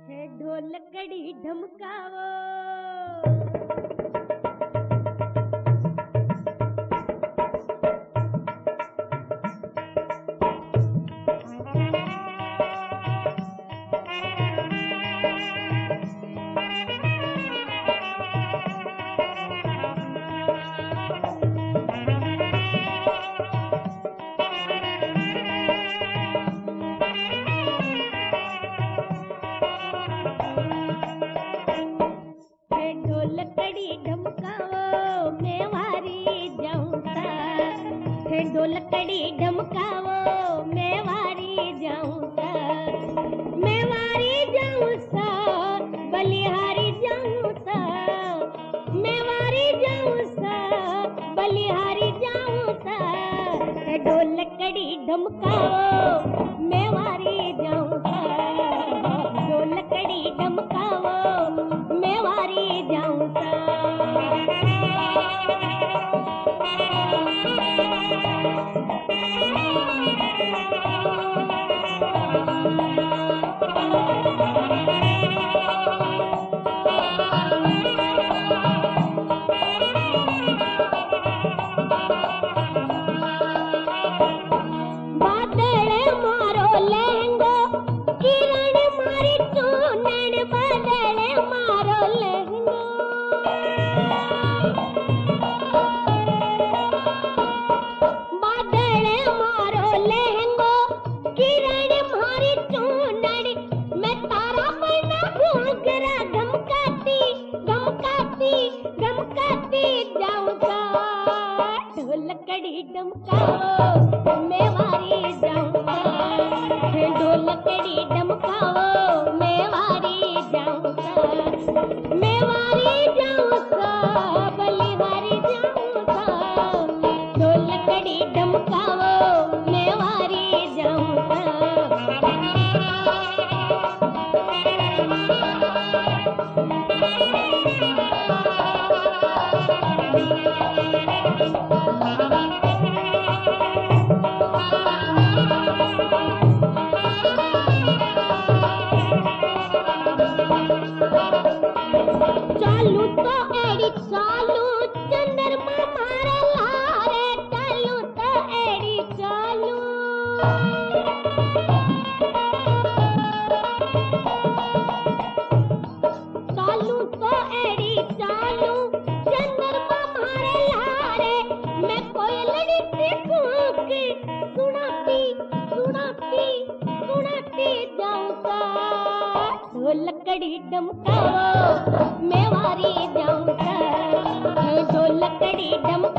है ढोलकड़ी ढमकावो। ढोलकड़ी ढमकावो मेवारी जाऊं सा, हे ढोलकड़ी ढमकावो मेवारी जाऊं सा, मेवारी जाऊं सा, बलिहारी जाऊं सा, मेवारी जाऊं सा, बलिहारी जाऊं सा, हे ढोलकड़ी ढमकावो मेवारी जाऊं सा, ढोलकड़ी ढमकावो मेवारी जाऊं सा। बादल मारो लहंगो किरण मारी चूनन, बादल मारो लहंगो, बादल मारो लहंगो किरण मारी चूनन, मैं तारा बना घूंघरा गमकाती गमकाती गमकाती जाऊंगा, ढोलकड़ी ढमकाओ मेवारी जाऊंगा, ढोलकड़ी ढमकाओ मेवारी जाऊंगा, मेवारी जाऊंगा, बलिहारी जाऊंगा, ढोलकड़ी ढमकाओ मेवारी जाऊंगा। चालू तो एड़ी चालू चंद्रमा मारे लारे, चालू तो एड़ी चालू, चालू तो एड़ी चालू चंद्रमा मारे लारे, मैं कोयलड़ी से कूक सुनाती सुनाती सुनाती जाऊंगा, ढोलकड़ी ढमकाओ मेवारी जाऊंगा, ढोलकड़ी ढमकाओ